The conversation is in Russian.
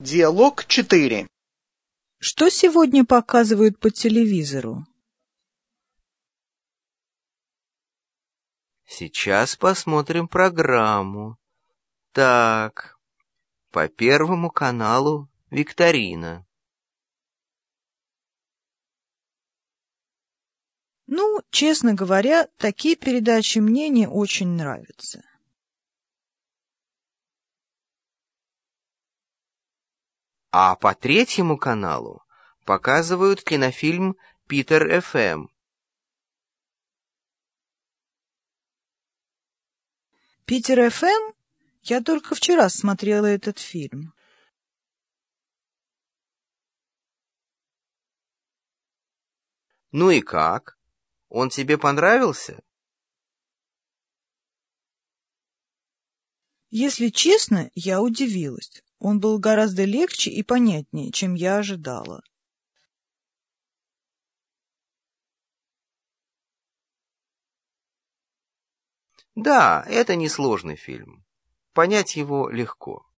Диалог 4. Что сегодня показывают по телевизору? Сейчас посмотрим программу. Так, по Первому каналу викторина. Честно говоря, такие передачи мне не очень нравятся. А по Третьему каналу показывают кинофильм «Питер ФМ». «Питер ФМ»? Я только вчера смотрела этот фильм. Ну и как? Он тебе понравился? Если честно, я удивилась. Он был гораздо легче и понятнее, чем я ожидала. Да, это несложный фильм. Понять его легко.